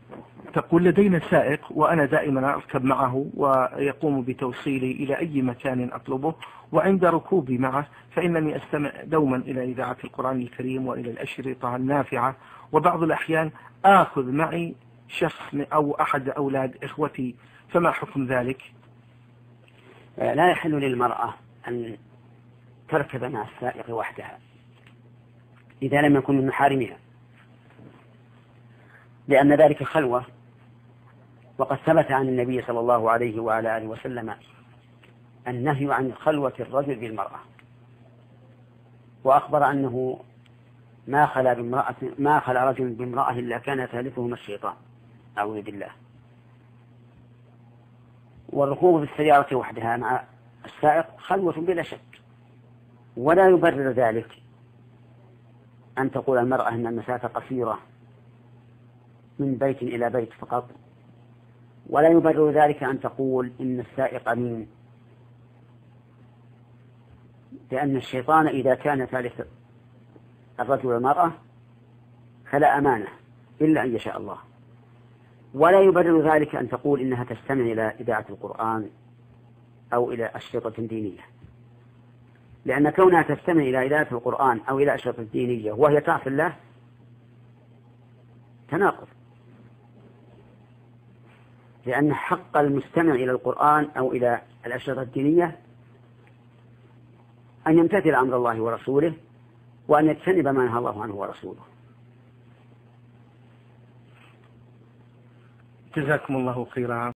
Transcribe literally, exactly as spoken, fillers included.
تقول لدينا سائق وأنا دائما أركب معه ويقوم بتوصيلي إلى أي مكان أطلبه، وعند ركوبي معه فإنني أستمع دوما إلى إذاعة القرآن الكريم وإلى الأشرطة النافعة، وبعض الأحيان آخذ معي شخص أو أحد أولاد إخوتي، فما حكم ذلك؟ لا يحل للمرأة أن تركب مع السائق وحدها إذا لم يكن من محارمها، لأن ذلك خلوة، وقد ثبت عن النبي صلى الله عليه وعلى آله وسلم النهي عن خلوة الرجل بالمرأة، وأخبر أنه ما خلا بامرأة ما خلا رجل بامرأة إلا كان ثالثهما الشيطان أعوذ بالله. والركوب في السيارة وحدها مع السائق خلوة بلا شك، ولا يبرر ذلك أن تقول المرأة أن المسافة قصيرة من بيت إلى بيت فقط، ولا يبرر ذلك أن تقول إن السائق أمين، لأن الشيطان إذا كان ثالث الرجل والمرأة فلا أمانة إلا أن يشاء الله. ولا يبرر ذلك أن تقول إنها تستمع إلى إذاعة القرآن أو إلى أشرطة دينية، لأن كونها تستمع إلى إذاعة القرآن أو إلى أشرطة دينية وهي تعصي الله تناقض، لأن حق المستمع إلى القرآن أو إلى الأشرطة الدينية أن يمتثل أمر الله ورسوله وأن يتجنب ما نهى الله عنه ورسوله. جزاكم الله خيرا.